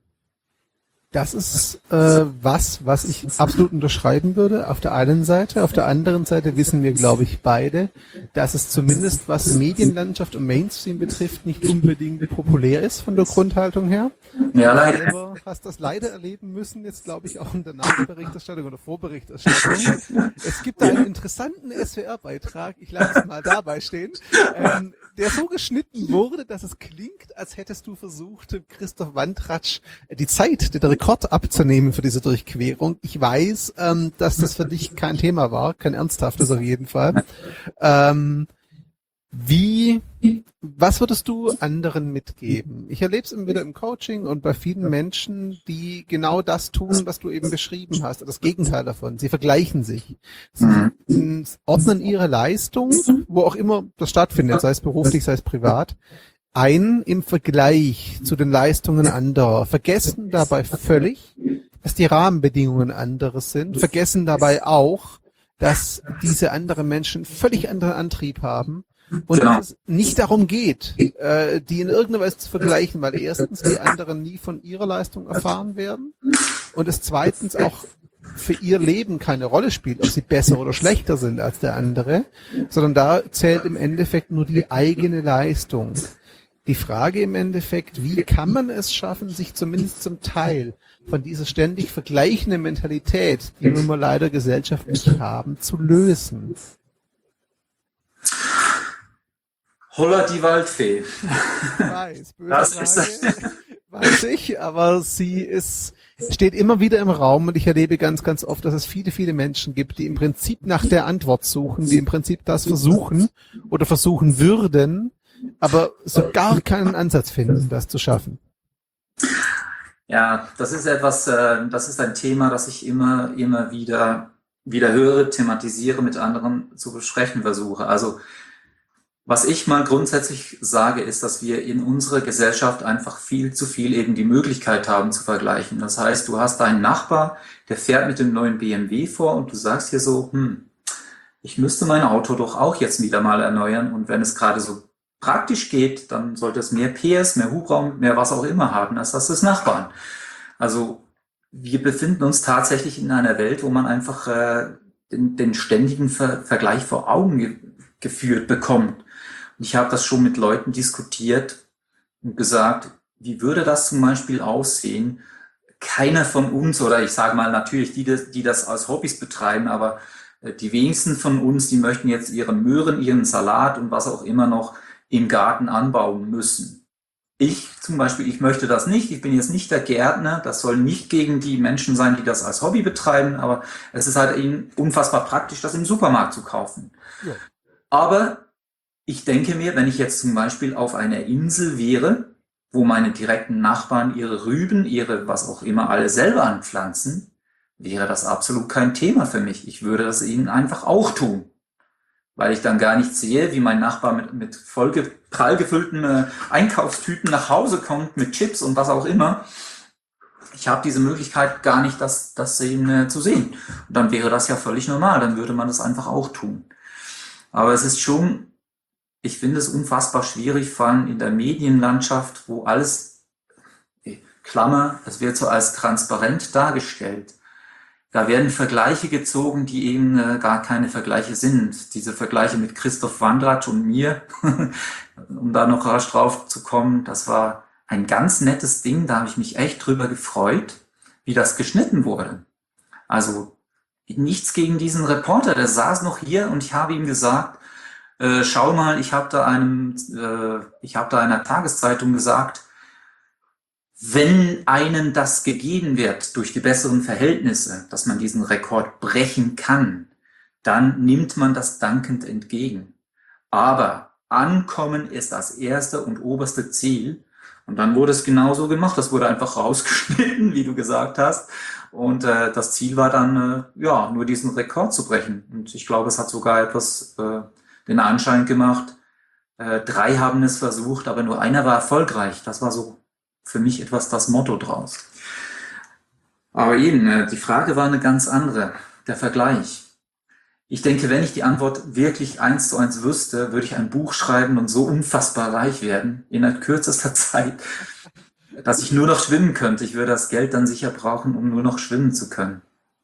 Das ist äh, was, was ich absolut unterschreiben würde, auf der einen Seite. Auf der anderen Seite wissen wir, glaube ich, beide, dass es zumindest, was Medienlandschaft und Mainstream betrifft, nicht unbedingt populär ist von der Grundhaltung her. Ja, leider. Du selber hast das leider erleben müssen, jetzt glaube ich auch in der Nachberichterstattung oder Vorberichterstattung. Es gibt da einen interessanten S W R-Beitrag, ich lasse es mal dabei stehen, ähm, der so geschnitten wurde, dass es klingt, als hättest du versucht, Christoph Wandratsch die Zeit, den Rekord abzunehmen für diese Durchquerung. Ich weiß, ähm, dass das für dich kein Thema war, kein ernsthaftes auf jeden Fall. Ähm, wie, was würdest du anderen mitgeben? Ich erlebe es immer wieder im Coaching und bei vielen Menschen, die genau das tun, was du eben beschrieben hast, das Gegenteil davon. Sie vergleichen sich. Sie ordnen ihre Leistung, wo auch immer das stattfindet, sei es beruflich, sei es privat, ein im Vergleich zu den Leistungen anderer, vergessen dabei völlig, dass die Rahmenbedingungen anderes sind, vergessen dabei auch, dass diese anderen Menschen völlig anderen Antrieb haben und dass es nicht darum geht, äh, die in irgendeiner Weise zu vergleichen, weil erstens die anderen nie von ihrer Leistung erfahren werden und es zweitens auch für ihr Leben keine Rolle spielt, ob sie besser oder schlechter sind als der andere, sondern da zählt im Endeffekt nur die eigene Leistung. Die Frage im Endeffekt, wie kann man es schaffen, sich zumindest zum Teil von dieser ständig vergleichenden Mentalität, die wir leider gesellschaftlich haben, zu lösen? Holla die Waldfee. Ich weiß, böse Das Frage, ist, weiß ich, aber sie ist, steht immer wieder im Raum und ich erlebe ganz, ganz oft, dass es viele, viele Menschen gibt, die im Prinzip nach der Antwort suchen, die im Prinzip das versuchen oder versuchen würden, aber so gar keinen Ansatz finden, das zu schaffen. ja, das ist etwas, äh, das ist ein Thema, das ich immer, immer wieder, wieder höre, thematisiere, mit anderen zu besprechen versuche. Also, was ich mal grundsätzlich sage, ist, dass wir in unserer Gesellschaft einfach viel zu viel eben die Möglichkeit haben zu vergleichen. Das heißt, du hast einen Nachbar, der fährt mit dem neuen B M W vor und du sagst hier so, hm, ich müsste mein Auto doch auch jetzt wieder mal erneuern und wenn es gerade so praktisch geht, dann sollte es mehr P S, mehr Hubraum, mehr was auch immer haben als das des Nachbarn. Also wir befinden uns tatsächlich in einer Welt, wo man einfach äh, den, den ständigen Ver Vergleich vor Augen ge geführt bekommt. Ich habe das schon mit Leuten diskutiert und gesagt, wie würde das zum Beispiel aussehen? Keiner von uns, oder ich sage mal natürlich die, die das als Hobbys betreiben, aber die wenigsten von uns, die möchten jetzt ihre Möhren, ihren Salat und was auch immer noch im Garten anbauen müssen. Ich zum Beispiel, ich möchte das nicht. Ich bin jetzt nicht der Gärtner. Das soll nicht gegen die Menschen sein, die das als Hobby betreiben, aber es ist halt eben unfassbar praktisch, das im Supermarkt zu kaufen. Ja. Aber ich denke mir, wenn ich jetzt zum Beispiel auf einer Insel wäre, wo meine direkten Nachbarn ihre Rüben, ihre was auch immer alle selber anpflanzen, wäre das absolut kein Thema für mich. Ich würde das ihnen einfach auch tun, weil ich dann gar nicht sehe, wie mein Nachbar mit, mit voll prall gefüllten äh, Einkaufstüten nach Hause kommt, mit Chips und was auch immer. Ich habe diese Möglichkeit gar nicht, das, das eben, äh, zu sehen. Und dann wäre das ja völlig normal, dann würde man das einfach auch tun. Aber es ist schon... Ich finde es unfassbar schwierig, vor allem in der Medienlandschaft, wo alles, Klammer, es wird so als transparent dargestellt. Da werden Vergleiche gezogen, die eben äh, gar keine Vergleiche sind. Diese Vergleiche mit Christoph Wandratsch und mir, um da noch rasch drauf zu kommen, das war ein ganz nettes Ding, da habe ich mich echt drüber gefreut, wie das geschnitten wurde. Also nichts gegen diesen Reporter, der saß noch hier und ich habe ihm gesagt, Äh, schau mal, ich habe da einem, äh, ich habe da einer Tageszeitung gesagt, wenn einem das gegeben wird durch die besseren Verhältnisse, dass man diesen Rekord brechen kann, dann nimmt man das dankend entgegen. Aber ankommen ist das erste und oberste Ziel. Und dann wurde es genauso gemacht. Das wurde einfach rausgeschnitten, wie du gesagt hast. Und äh, das Ziel war dann, äh, ja, nur diesen Rekord zu brechen. Und ich glaube, es hat sogar etwas äh, den Anschein gemacht, äh, drei haben es versucht, aber nur einer war erfolgreich. Das war so für mich etwas das Motto draus. Aber eben, äh, die Frage war eine ganz andere, der Vergleich. Ich denke, wenn ich die Antwort wirklich eins zu eins wüsste, würde ich ein Buch schreiben und so unfassbar reich werden, in kürzester Zeit, dass ich nur noch schwimmen könnte. Ich würde das Geld dann sicher brauchen, um nur noch schwimmen zu können.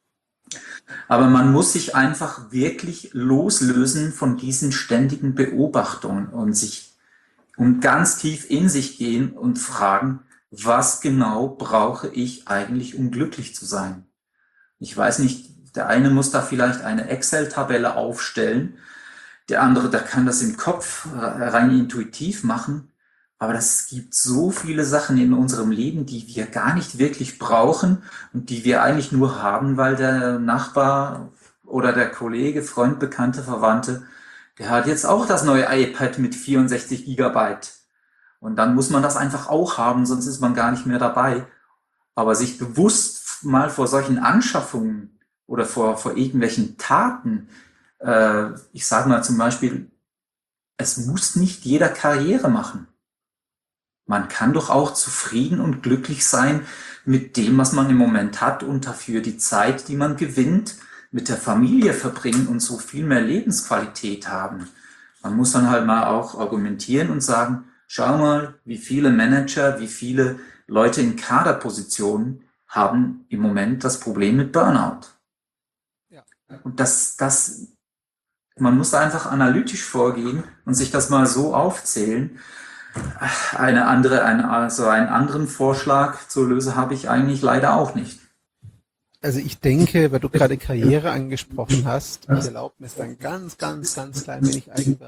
Aber man muss sich einfach wirklich loslösen von diesen ständigen Beobachtungen und sich und ganz tief in sich gehen und fragen, was genau brauche ich eigentlich, um glücklich zu sein? Ich weiß nicht, der eine muss da vielleicht eine Excel-Tabelle aufstellen, der andere, der kann das im Kopf rein intuitiv machen. Aber es gibt so viele Sachen in unserem Leben, die wir gar nicht wirklich brauchen und die wir eigentlich nur haben, weil der Nachbar oder der Kollege, Freund, Bekannte, Verwandte, der hat jetzt auch das neue iPad mit vierundsechzig Gigabyte. Und dann muss man das einfach auch haben, sonst ist man gar nicht mehr dabei. Aber sich bewusst mal vor solchen Anschaffungen oder vor, vor irgendwelchen Taten, äh, ich sage mal zum Beispiel, es muss nicht jeder Karriere machen. Man kann doch auch zufrieden und glücklich sein mit dem, was man im Moment hat und dafür die Zeit, die man gewinnt, mit der Familie verbringen und so viel mehr Lebensqualität haben. Man muss dann halt mal auch argumentieren und sagen, schau mal, wie viele Manager, wie viele Leute in Kaderpositionen haben im Moment das Problem mit Burnout. Ja. Und das, das, man muss da einfach analytisch vorgehen und sich das mal so aufzählen. Eine andere, eine, also einen anderen Vorschlag zur Lösung habe ich eigentlich leider auch nicht. Also ich denke, weil du gerade Karriere angesprochen hast, ich erlaube mir dann ganz, ganz, ganz klein wenig Eigenwerbung.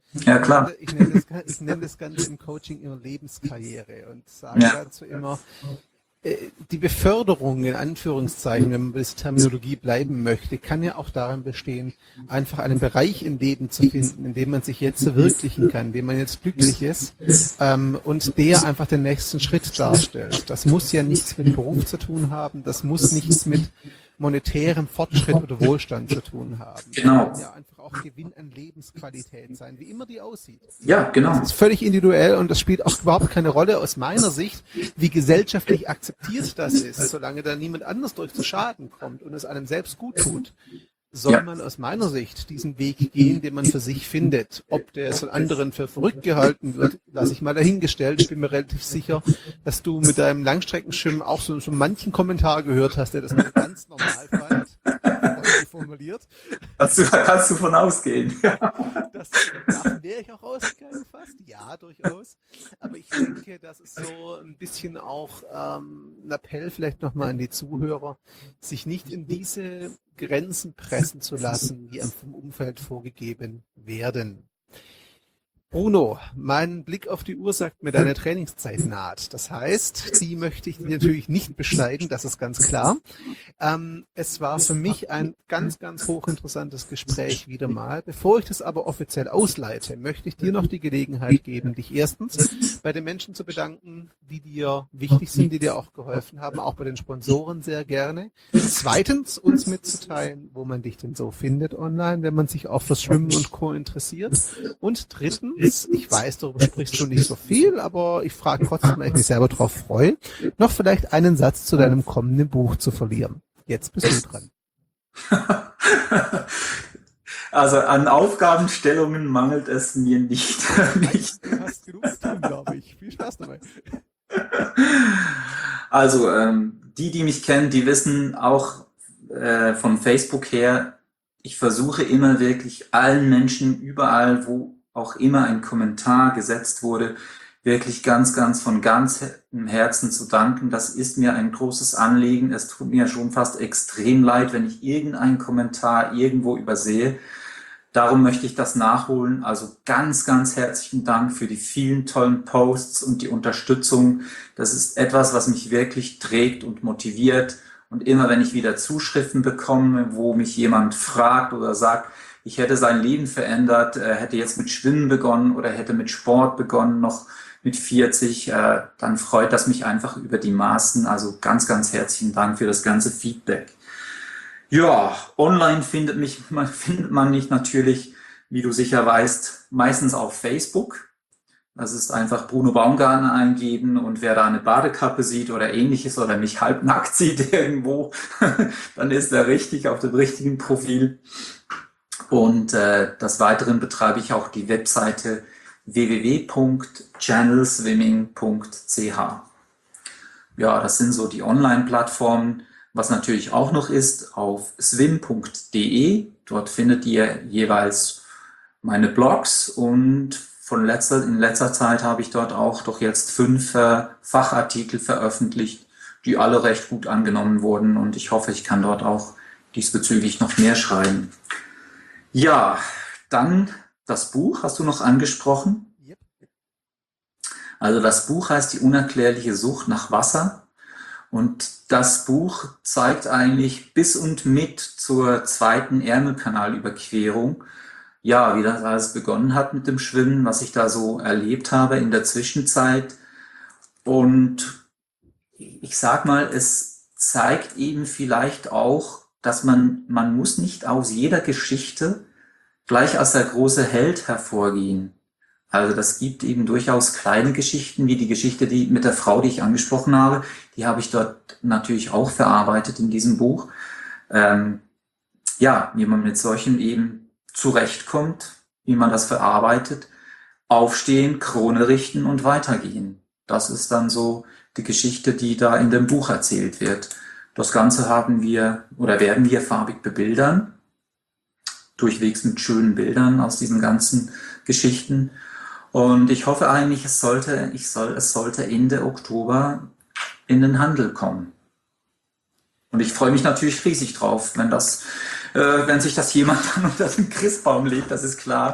Ja, klar. Ich nenne das, ich nenne das Ganze im Coaching immer Lebenskarriere und sage Ja. dazu immer, äh, die Beförderung in Anführungszeichen, wenn man bei dieser Terminologie bleiben möchte, kann ja auch darin bestehen, einfach einen Bereich im Leben zu finden, in dem man sich jetzt verwirklichen kann, in dem man jetzt glücklich ist ähm, und der einfach den nächsten Schritt darstellt. Das muss ja nichts mit Beruf zu tun haben, das muss nichts mit monetärem Fortschritt oder Wohlstand zu tun haben. Genau. Das kann ja einfach auch Gewinn an Lebensqualität sein, wie immer die aussieht. Ja, genau. Das ist völlig individuell und das spielt auch überhaupt keine Rolle aus meiner Sicht, wie gesellschaftlich akzeptiert das ist, solange da niemand anders durch zu Schaden kommt und es einem selbst gut tut. Soll Ja. man aus meiner Sicht diesen Weg gehen, den man für sich findet. Ob der von anderen für verrückt gehalten wird, lasse ich mal dahingestellt. Ich bin mir relativ sicher, dass du mit deinem Langstreckenschwimmen auch so, so manchen Kommentar gehört hast, der das nicht ganz normal fand. Freundlich formuliert. Kannst du, kannst du von ausgehen. Das, davon wäre ich auch ausgegangen fast. Ja, durchaus. Aber ich denke, das ist so ein bisschen auch ähm, ein Appell vielleicht nochmal an die Zuhörer, sich nicht in diese Grenzen pressen zu lassen, die einem vom Umfeld vorgegeben werden. Bruno, mein Blick auf die Uhr sagt mir, deine Trainingszeit naht. Das heißt, die möchte ich natürlich nicht beschneiden, das ist ganz klar. Ähm, es war für mich ein ganz, ganz hochinteressantes Gespräch wieder mal. Bevor ich das aber offiziell ausleite, möchte ich dir noch die Gelegenheit geben, dich erstens bei den Menschen zu bedanken, die dir wichtig sind, die dir auch geholfen haben, auch bei den Sponsoren sehr gerne. Zweitens, uns mitzuteilen, wo man dich denn so findet online, wenn man sich auch fürs Schwimmen und Co. interessiert. Und drittens, ich weiß, darüber sprichst du nicht so viel, aber ich frage trotzdem, weil ich mich selber drauf freue, noch vielleicht einen Satz zu deinem kommenden Buch zu verlieren. Jetzt bist du dran. Also an Aufgabenstellungen mangelt es mir nicht. nicht. Du hast genug zu tun, glaube ich. Viel Spaß dabei. Also ähm, die, die mich kennen, die wissen auch äh, von Facebook her, ich versuche immer wirklich allen Menschen überall, wo auch immer ein Kommentar gesetzt wurde, wirklich ganz, ganz von ganzem Herzen zu danken. Das ist mir ein großes Anliegen. Es tut mir schon fast extrem leid, wenn ich irgendeinen Kommentar irgendwo übersehe. Darum möchte ich das nachholen. Also ganz, ganz herzlichen Dank für die vielen tollen Posts und die Unterstützung. Das ist etwas, was mich wirklich trägt und motiviert. Und immer wenn ich wieder Zuschriften bekomme, wo mich jemand fragt oder sagt, ich hätte sein Leben verändert, äh, hätte jetzt mit Schwimmen begonnen oder hätte mit Sport begonnen, noch mit vierzig, äh, dann freut das mich einfach über die Maßen. Also ganz, ganz herzlichen Dank für das ganze Feedback. Ja, online findet mich, man, findet man mich natürlich, wie du sicher weißt, meistens auf Facebook. Das ist einfach Bruno Baumgartner eingeben und wer da eine Badekappe sieht oder ähnliches oder mich halbnackt sieht irgendwo, dann ist er richtig auf dem richtigen Profil. Und äh, des Weiteren betreibe ich auch die Webseite w w w punkt channel swimming punkt c h. Ja, das sind so die Online-Plattformen. Was natürlich auch noch ist, auf swim punkt de. Dort findet ihr jeweils meine Blogs und von letzter, in letzter Zeit habe ich dort auch doch jetzt fünf äh, Fachartikel veröffentlicht, die alle recht gut angenommen wurden und ich hoffe, ich kann dort auch diesbezüglich noch mehr schreiben. Ja, dann das Buch hast du noch angesprochen. Yep. Also das Buch heißt Die unerklärliche Sucht nach Wasser und das Buch zeigt eigentlich bis und mit zur zweiten Ärmelkanalüberquerung, ja, wie das alles begonnen hat mit dem Schwimmen, was ich da so erlebt habe in der Zwischenzeit. Und ich sag mal, es zeigt eben vielleicht auch, dass man, man muss nicht aus jeder Geschichte gleich als der große Held hervorgehen. Also das gibt eben durchaus kleine Geschichten, wie die Geschichte die mit der Frau, die ich angesprochen habe. Die habe ich dort natürlich auch verarbeitet in diesem Buch. Ähm, ja, wie man mit solchen eben zurechtkommt, wie man das verarbeitet, aufstehen, Krone richten und weitergehen. Das ist dann so die Geschichte, die da in dem Buch erzählt wird. Das Ganze haben wir oder werden wir farbig bebildern, durchwegs mit schönen Bildern aus diesen ganzen Geschichten. Und ich hoffe eigentlich, es sollte, ich soll, es sollte Ende Oktober in den Handel kommen. Und ich freue mich natürlich riesig drauf, wenn das, äh, wenn sich das jemand dann unter den Christbaum legt, das ist klar.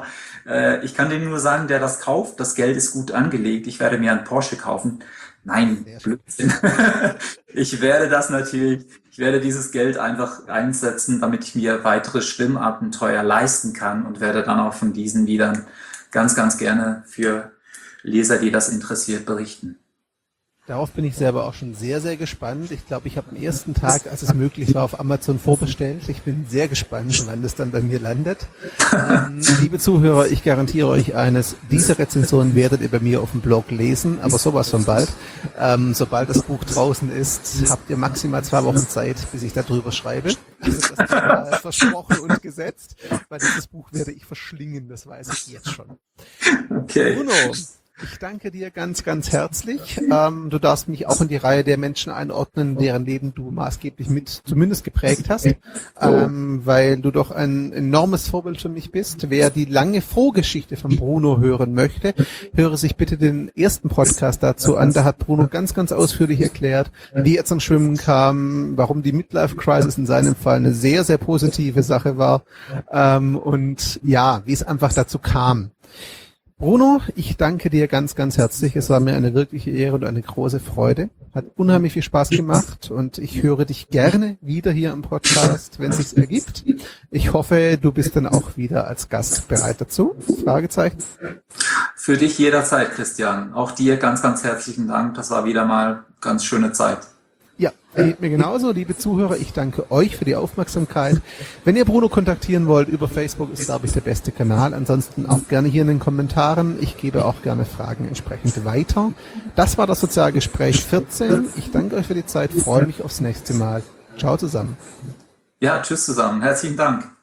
Äh, ich kann dir nur sagen, der das kauft, das Geld ist gut angelegt. Ich werde mir einen Porsche kaufen. Nein, Blödsinn. Ich werde das natürlich, ich werde dieses Geld einfach einsetzen, damit ich mir weitere Schwimmabenteuer leisten kann und werde dann auch von diesen wieder ganz, ganz gerne für Leser, die das interessiert, berichten. Darauf bin ich selber auch schon sehr, sehr gespannt. Ich glaube, ich habe am ersten Tag, als es möglich war, auf Amazon vorbestellt. Ich bin sehr gespannt, wann das dann bei mir landet. Ähm, liebe Zuhörer, ich garantiere euch eines, diese Rezension werdet ihr bei mir auf dem Blog lesen, aber sowas von bald. Ähm, sobald das Buch draußen ist, habt ihr maximal zwei Wochen Zeit, bis ich darüber schreibe. Also das ist äh, versprochen und gesetzt, weil dieses Buch werde ich verschlingen, das weiß ich jetzt schon. Okay. Bruno, ich danke dir ganz, ganz herzlich. Ähm, du darfst mich auch in die Reihe der Menschen einordnen, deren Leben du maßgeblich mit zumindest geprägt hast, ähm, weil du doch ein enormes Vorbild für mich bist. Wer die lange Vorgeschichte von Bruno hören möchte, höre sich bitte den ersten Podcast dazu an. Da hat Bruno ganz, ganz ausführlich erklärt, wie er zum Schwimmen kam, warum die Midlife-Crisis in seinem Fall eine sehr, sehr positive Sache war ähm, und ja, wie es einfach dazu kam. Bruno, ich danke dir ganz, ganz herzlich. Es war mir eine wirkliche Ehre und eine große Freude. Hat unheimlich viel Spaß gemacht und ich höre dich gerne wieder hier im Podcast, wenn es sich ergibt. Ich hoffe, du bist dann auch wieder als Gast bereit dazu. Fragezeichen. Für dich jederzeit, Christian. Auch dir ganz, ganz herzlichen Dank. Das war wieder mal ganz schöne Zeit. Ja, geht mir genauso, liebe Zuhörer. Ich danke euch für die Aufmerksamkeit. Wenn ihr Bruno kontaktieren wollt, über Facebook ist, glaube ich, der beste Kanal. Ansonsten auch gerne hier in den Kommentaren. Ich gebe auch gerne Fragen entsprechend weiter. Das war das Sozialgespräch vierzehn. Ich danke euch für die Zeit, freue mich aufs nächste Mal. Ciao zusammen. Ja, tschüss zusammen. Herzlichen Dank.